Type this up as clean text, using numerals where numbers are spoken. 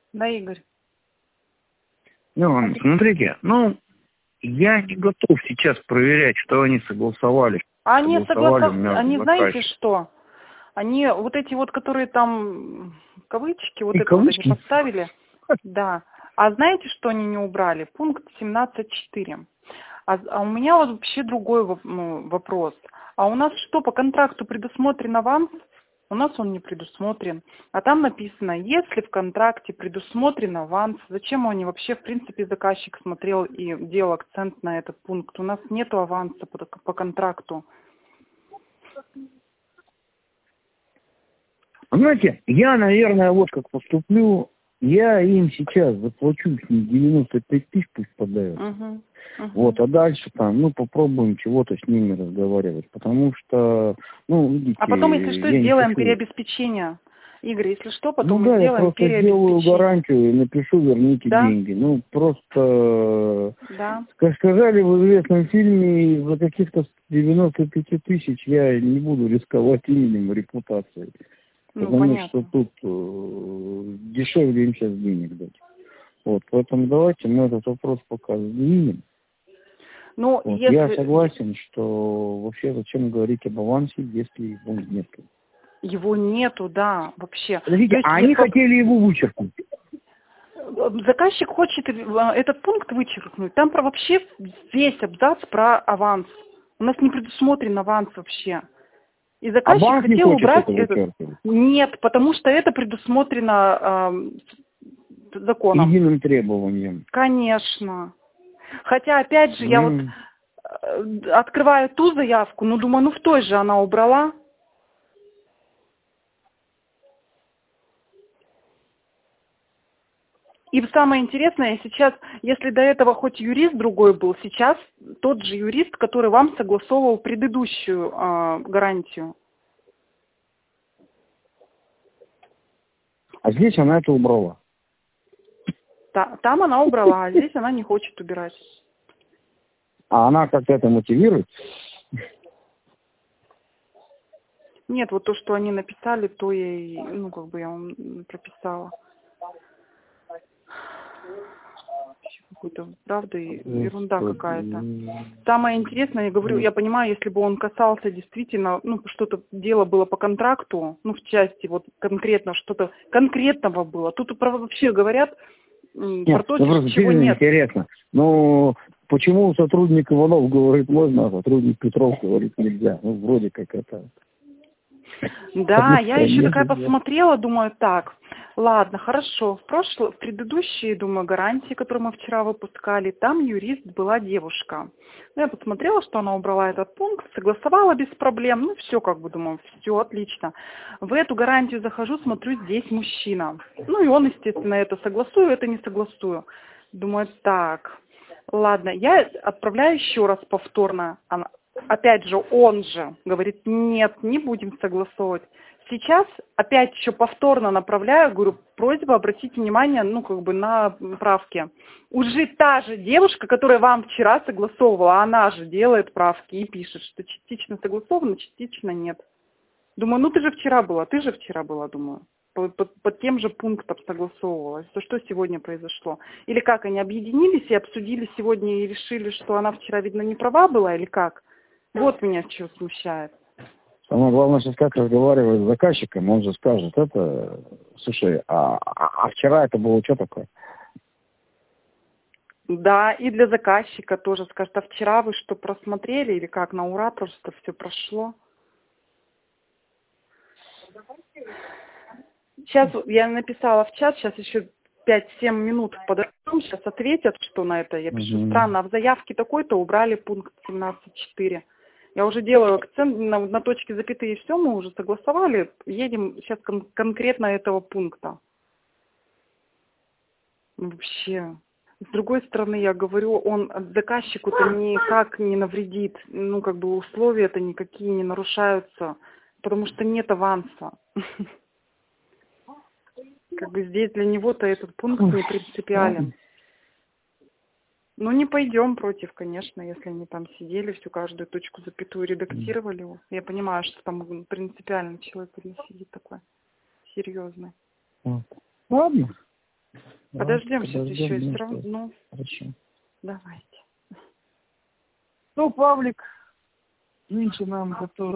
Да, Игорь? Ну, смотрите, я не готов сейчас проверять, что они согласовали. Они Согласовали они между знаете заказчиком. что? Они вот эти вот, которые там кавычки, вот И это вот они кавычки. поставили, да. А знаете, что они не убрали? Пункт 17.4. А у меня вот вообще другой вопрос. А у нас что, по контракту предусмотрен аванс? У нас он не предусмотрен. А там написано, если в контракте предусмотрен аванс, зачем они вообще, в принципе, заказчик смотрел и делал акцент на этот пункт? У нас нету аванса по контракту. Знаете, я, наверное, вот как поступлю, я им сейчас заплачу 95 тысяч, пусть подают. Вот, а дальше там, попробуем чего-то с ними разговаривать, потому что, видите, А потом, если что, я не сделаем хочу... переобеспечение. Игорь, если что, потом мы я сделаем просто сделаю переобеспечение. гарантию и напишу, верните Да? деньги. Просто, Да. как сказали в известном фильме, за каких-то 95 тысяч я не буду рисковать именем и репутацией. Потому что Понятно. тут дешевле им сейчас денег дать. Вот, поэтому давайте мы этот вопрос пока сдвинем. Ну, Вот, если... я согласен, что вообще зачем говорить об авансе, если его нет. Его нету, да, вообще. Подождите, То есть они хотели его вычеркнуть? заказчик хочет этот пункт вычеркнуть. Там вообще весь абзац про аванс. У нас не предусмотрен аванс вообще. И А заказчик банк не хотел хочет убрать это этот. вычеркивать? Нет, потому что это предусмотрено законом. Единым требованием. Конечно. Хотя, опять же, я вот открываю ту заявку, думаю, в той же она убрала. И самое интересное, сейчас, если до этого хоть юрист другой был, сейчас тот же юрист, который вам согласовывал предыдущую гарантию. А здесь она это убрала. Там она убрала, а здесь она не хочет убирать. А она как-то это мотивирует? Нет, вот то, что они написали, то я и, я вам прописала. Какой-то, правда, ерунда какая-то. Самое интересное, я говорю, я понимаю, если бы он касался действительно, что-то дело было по контракту, в части вот конкретно что-то конкретного было. Тут вообще говорят про то, чего нет. Интересно. Почему сотрудник Иванов говорит можно, а сотрудник Петров говорит нельзя? Вроде как это... Да, я еще такая посмотрела, думаю, так, ладно, хорошо. В предыдущие, думаю, гарантии, которые мы вчера выпускали, там юрист была девушка. Я посмотрела, что она убрала этот пункт, согласовала без проблем, все, думаю, все отлично. В эту гарантию захожу, смотрю, здесь мужчина. И он, естественно, это согласую, это не согласую. Думаю, так, ладно, я отправляю еще раз повторно. Опять же, он же говорит, нет, не будем согласовывать. Сейчас опять еще повторно направляю, говорю, просьба обратите внимание, на правки. Уже та же девушка, которая вам вчера согласовывала, она же делает правки и пишет, что частично согласовано, частично нет. Думаю, ты же вчера была, думаю. Под тем же пунктом согласовывалась. То что сегодня произошло? Или как, они объединились и обсудили сегодня и решили, что она вчера, видно, не права была, или как? Вот меня что смущает. Самое главное, сейчас как разговаривать с заказчиком, он же скажет, слушай, а вчера это было что такое? Да, и для заказчика тоже скажет, а вчера вы что, просмотрели или как, на ура просто все прошло? Сейчас я написала в чат, сейчас еще 5-7 минут подождем, сейчас ответят, что на это я пишу. Странно, а в заявке такой-то убрали пункт 17.4. Я уже делаю акцент на точке запятые, все, мы уже согласовали, едем сейчас конкретно этого пункта. Вообще. С другой стороны, я говорю, он заказчику-то никак не навредит, условия-то никакие не нарушаются, потому что нет аванса. Здесь для него-то этот пункт не принципиален. Не пойдем против, конечно, если они там сидели, всю каждую точку запятую редактировали. Я понимаю, что там принципиально человек не сидит такой серьезный. Ладно. Подождем сейчас еще все равно. Ну, хорошо. Давайте. Ну, Павлик, нынче нам, который